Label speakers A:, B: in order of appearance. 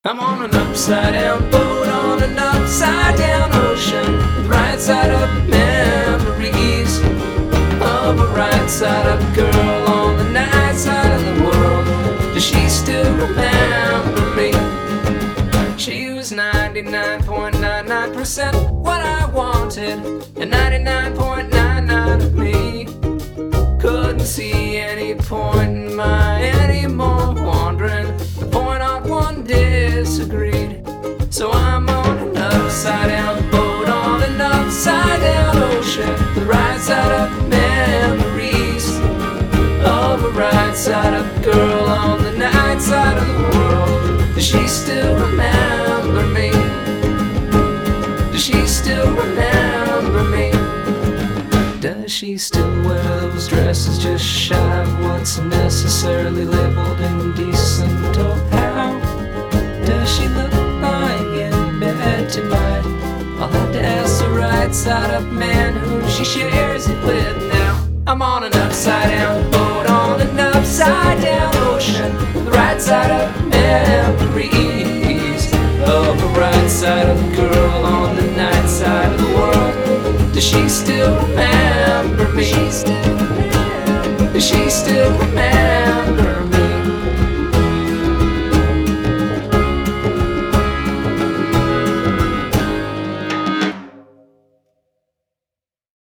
A: I'm on an upside down boat on an upside down ocean, with right side up memories of a right side up girl on the night side of the world. Does she still remember me? She was 99.99% what I wanted, and 99.99 of me. Couldn't see any point in my anymore wandering. The point on one disagreed. So I'm on an upside down boat on an upside down ocean, with right side up memories of a right side up girl on the night side of the world. Does she still remember me? Does she still remember me? Does she still wear those dresses just shy of what's necessarily labeled indecent? Or how does she look lying in bed tonight? I'll have to ask the right side up man who she shares it with now. I'm on an upside down boat on an upside down ocean, with right side up memories of a right side up girl on the night side of the world. Does she still remember me? Does she still remember?